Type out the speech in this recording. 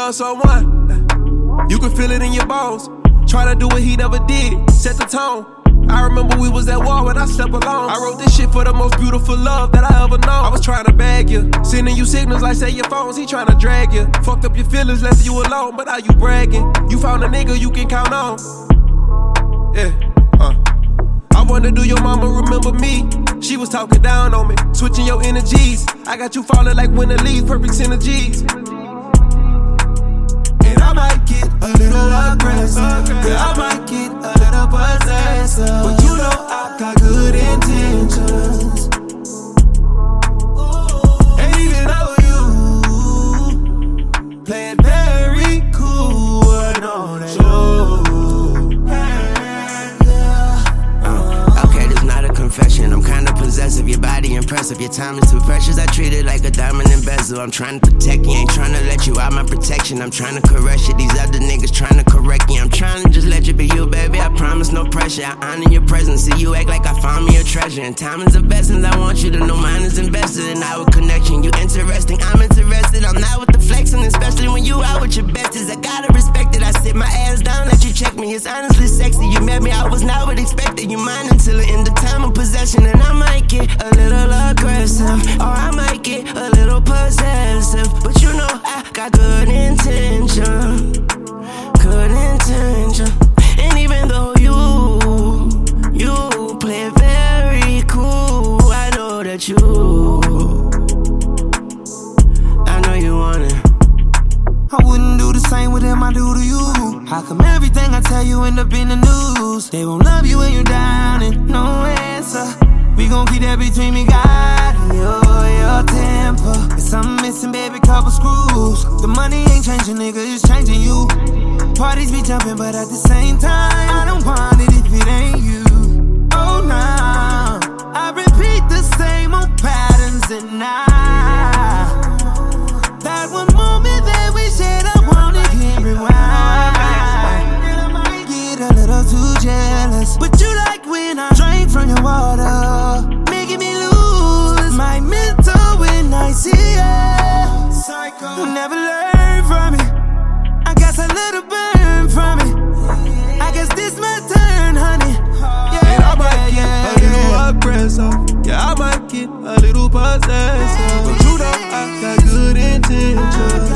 love someone, you can feel it in your bones. Try to do what he never did, set the tone. I remember we was at war when I slept alone. I wrote this shit for the most beautiful love that I ever known. I was trying to bag you, sending you signals like say your phones, he trying to drag you. Fucked up your feelings, left you alone, but now you bragging. You found a nigga you can count on. Yeah, I wonder, do your mama remember me? She was talking down on me, switching your energies. I got you falling like winter leaves, perfect synergies. And I might get a little aggressive, yeah, I might get a little possessive, but you know I got good intentions. And even though you play it very cool, I know that Okay, this not a confession, I'm kinda possessive. Your body impressive, your time is too precious. I treat it like a diamond in bezel. I'm trying to protect you, ain't trying to let you out my protection. I'm trying to caress you, these other niggas trying to correct you. I'm trying to just let you be you, baby, I promise no pressure. I honor your presence, see you act like I found me a treasure. And time is of essence, I want you to know mine is invested in our connection. You interesting, I'm interested, I'm not with the flexing, especially when you out with your besties. I gotta respect it, I sit my ass down, let you check me. It's honestly sexy, you met me, I was not what expected. You mine until the end of time of possession. And I might get a little aggressive, or I might get a little possessive, but you know I got good intention, good intention. And even though you play it very cool, I know that I know you want it. I wouldn't do the same with them I do to you. How come everything I tell you end up in the news? They won't love you when you're down and no answer. We gon' keep that between me, God, and your temper. If something missing, baby, couple screws. The money ain't changing, nigga, it's changing you. Parties be jumping, but at the same time, I don't want it if it ain't you. Oh, nah, I repeat the same old patterns and that one moment that we shared, I wanna hit rewind. And I might get a little too jealous, but you like when I drink from your water, making me lose my mental when I see you. Psycho, you'll never learn from it. I got a little burn from it. I guess this my turn, honey. Yeah, and I might get a little aggressive, yeah, I might get a little possessive, but you know I got good intentions.